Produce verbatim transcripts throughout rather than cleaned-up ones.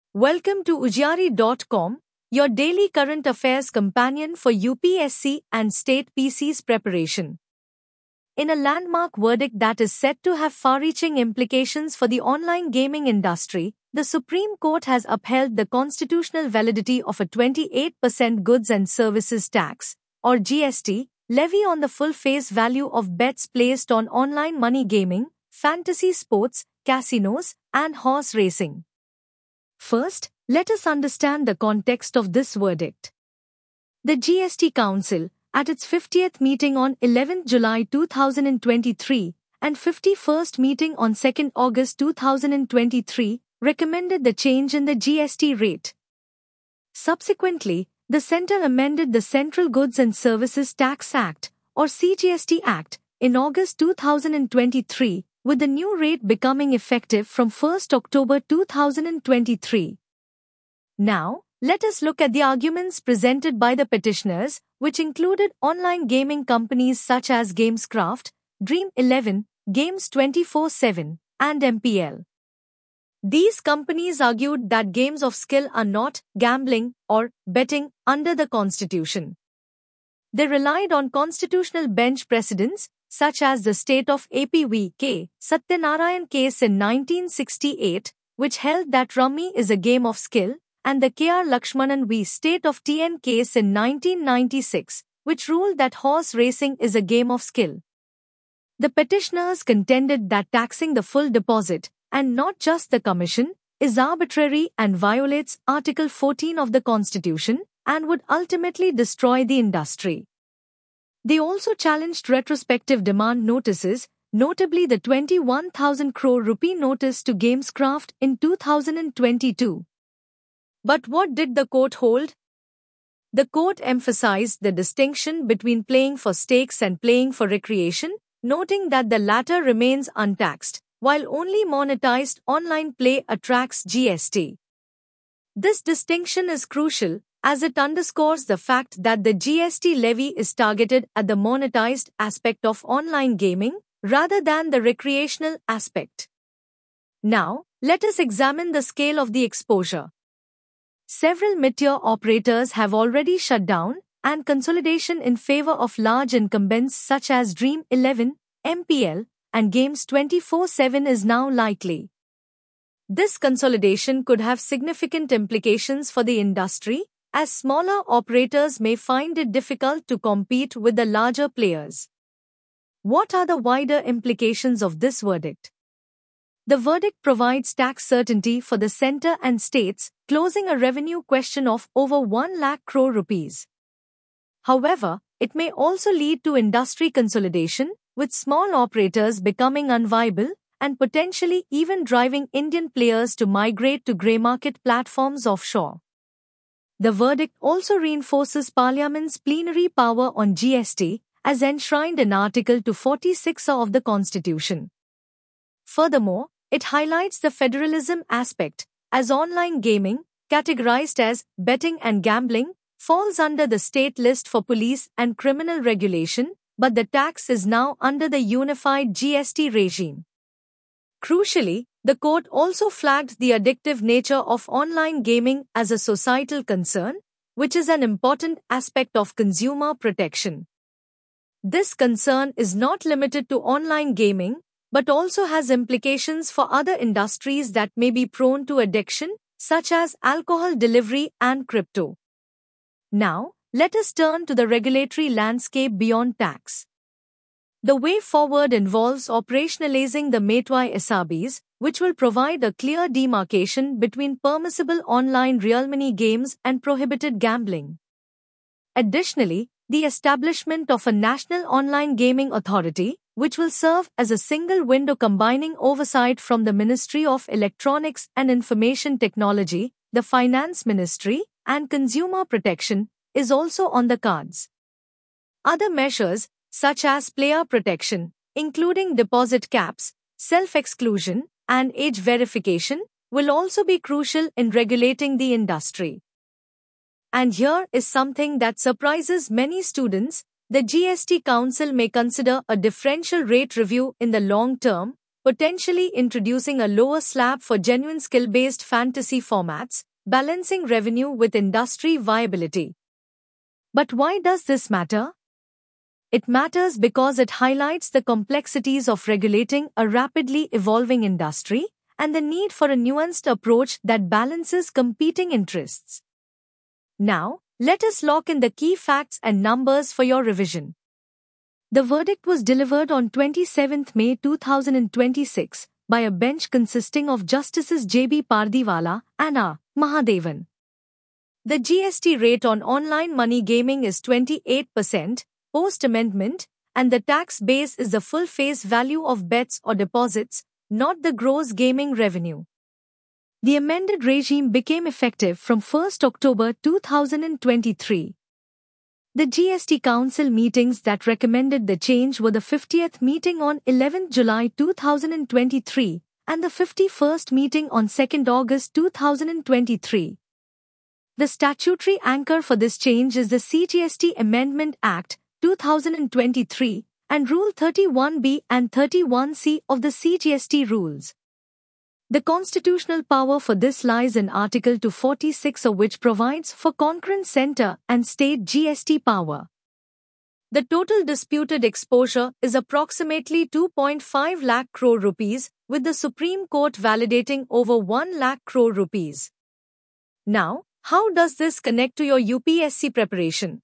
Welcome to Ujari dot com, your daily current affairs companion for U P S C and state P Cs preparation. In a landmark verdict that is set to have far-reaching implications for the online gaming industry, the Supreme Court has upheld the constitutional validity of a twenty-eight percent goods and services tax, or G S T, levy on the full face value of bets placed on online money gaming, fantasy sports, casinos, and horse racing. First, let us understand the context of this verdict. The G S T Council, at its fiftieth meeting on eleventh July two thousand twenty-three and fifty-first meeting on second August two thousand twenty-three, recommended the change in the G S T rate. Subsequently, the Centre amended the Central Goods and Services Tax Act, or C G S T Act, in August two thousand twenty-three, with the new rate becoming effective from first October two thousand twenty-three. Now, let us look at the arguments presented by the petitioners, which included online gaming companies such as Gamescraft, Dream eleven, Games twenty-four seven, and M P L. These companies argued that games of skill are not gambling or betting under the Constitution. They relied on constitutional bench precedents, such as the State of A P V K Satyanarayan case in nineteen sixty-eight, which held that rummy is a game of skill, and the K R Lakshmanan v State of T N case in nineteen ninety-six, which ruled that horse racing is a game of skill. The petitioners contended that taxing the full deposit, and not just the commission, is arbitrary and violates Article fourteen of the Constitution, and would ultimately destroy the industry. They also challenged retrospective demand notices, notably the twenty-one thousand crore rupee notice to Gamescraft in two thousand twenty-two. But what did the court hold? The court emphasized the distinction between playing for stakes and playing for recreation, noting that the latter remains untaxed, while only monetized online play attracts G S T. This distinction is crucial, as it underscores the fact that the G S T levy is targeted at the monetized aspect of online gaming, rather than the recreational aspect. Now, let us examine the scale of the exposure. Several mid-tier operators have already shut down, and consolidation in favor of large incumbents such as Dream eleven, M P L, and Games twenty-four seven is now likely. This consolidation could have significant implications for the industry, as smaller operators may find it difficult to compete with the larger players. What are the wider implications of this verdict? The verdict provides tax certainty for the centre and states, closing a revenue question of over one lakh crore rupees. However, it may also lead to industry consolidation, with small operators becoming unviable and potentially even driving Indian players to migrate to grey market platforms offshore. The verdict also reinforces Parliament's plenary power on G S T, as enshrined in Article two forty-six of the Constitution. Furthermore, it highlights the federalism aspect, as online gaming, categorized as betting and gambling, falls under the state list for police and criminal regulation, but the tax is now under the unified G S T regime. Crucially, the court also flagged the addictive nature of online gaming as a societal concern, which is an important aspect of consumer protection. This concern is not limited to online gaming, but also has implications for other industries that may be prone to addiction, such as alcohol delivery and crypto. Now, let us turn to the regulatory landscape beyond tax. The way forward involves operationalizing the Metwai S R Bs, which will provide a clear demarcation between permissible online real money games and prohibited gambling. Additionally, the establishment of a national online gaming authority, which will serve as a single window combining oversight from the Ministry of Electronics and Information Technology, the Finance Ministry, and Consumer Protection, is also on the cards. Other measures, such as player protection, including deposit caps, self-exclusion, and age verification, will also be crucial in regulating the industry. And here is something that surprises many students: the G S T Council may consider a differential rate review in the long term, potentially introducing a lower slab for genuine skill-based fantasy formats, balancing revenue with industry viability. But why does this matter? It matters because it highlights the complexities of regulating a rapidly evolving industry and the need for a nuanced approach that balances competing interests. Now, let us lock in the key facts and numbers for your revision. The verdict was delivered on twenty-seventh May two thousand twenty-six by a bench consisting of Justices J B Pardiwala and R. Mahadevan. The G S T rate on online money gaming is twenty-eight percent post-amendment, and the tax base is the full face value of bets or deposits, not the gross gaming revenue. The amended regime became effective from first October two thousand twenty-three. The G S T Council meetings that recommended the change were the fiftieth meeting on eleventh July two thousand twenty-three and the fifty-first meeting on second August two thousand twenty-three. The statutory anchor for this change is the C G S T Amendment Act two thousand twenty-three and Rule thirty-one B and thirty-one C of the C G S T rules. The constitutional power for this lies in Article two forty-six of which provides for concurrent centre and state G S T power. The total disputed exposure is approximately two point five lakh crore rupees, with the Supreme Court validating over one lakh crore rupees. Now, how does this connect to your U P S C preparation?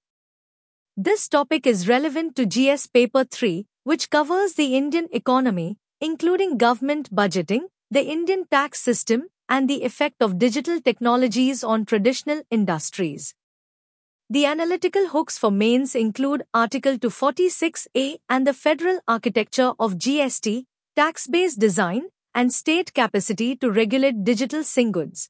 This topic is relevant to G S Paper three, which covers the Indian economy, including government budgeting, the Indian tax system, and the effect of digital technologies on traditional industries. The analytical hooks for mains include Article two forty-six A and the federal architecture of G S T, tax-based design, and state capacity to regulate digital singoods.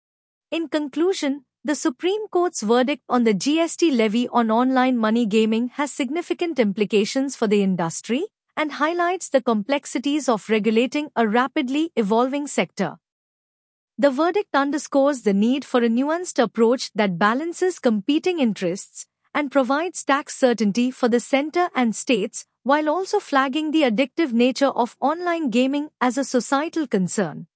In conclusion, the Supreme Court's verdict on the G S T levy on online money gaming has significant implications for the industry and highlights the complexities of regulating a rapidly evolving sector. The verdict underscores the need for a nuanced approach that balances competing interests and provides tax certainty for the centre and states, while also flagging the addictive nature of online gaming as a societal concern.